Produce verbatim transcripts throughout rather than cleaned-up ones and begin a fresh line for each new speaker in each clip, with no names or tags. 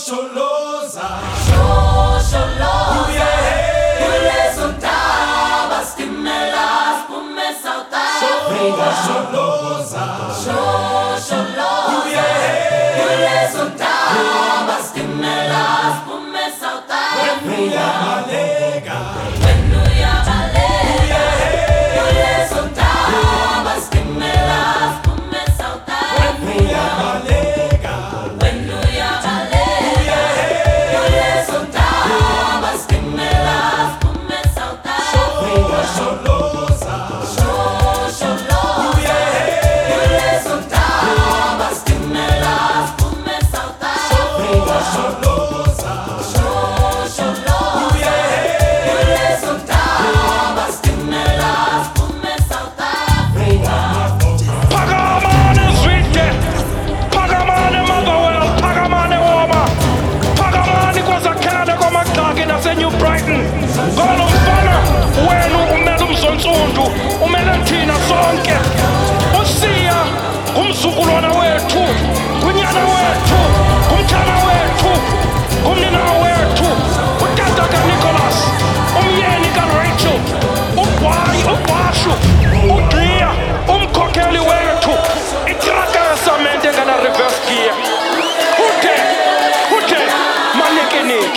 Shosholoza,
Shosholoza, kulezo ntaba stimela spume South Africa.
Shosholoza,
Shosholoza, kulezo ntaba stimela spume South Africa.
Malega,
Wenu yabaleka, kulezo ntaba stimela spume South Africa.
Malega,
Wenu yabaleka, kulezo ntaba stimela spume South Africa.
Shosholoza,
Shosholoza, kulezo ntaba stimela spume South Africa.
Shosholoza,
Shosholoza, kulezo ntaba stimela spume South Africa.
Pagamane zwite, Pagamane Motherwell, Pagamane Woma, Pagamane kwaZakhele kwaMagxaki naseNew Brighton. Ngolo mfana wenu umele umzonsundu, umele thina sonke. Usiya ngumzukulwana wethu, kunyana wethu, kumthana wethu, kumnina wethu, utata kaNicholas, umyeni kaRachel, uBhayi, uBhashu, uGliya, umkhokheli wethu, itraka yesamente engana reverse gear. Uthe, uthe, manekeneke.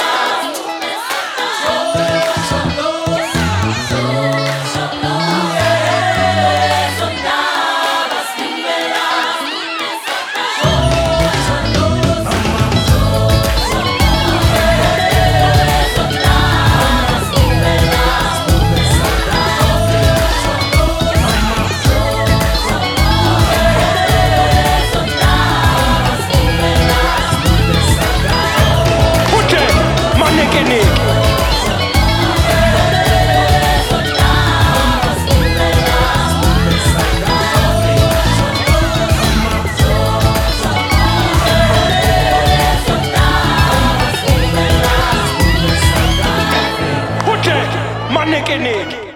Uthe, manekeneke. Uthe, manekeneke.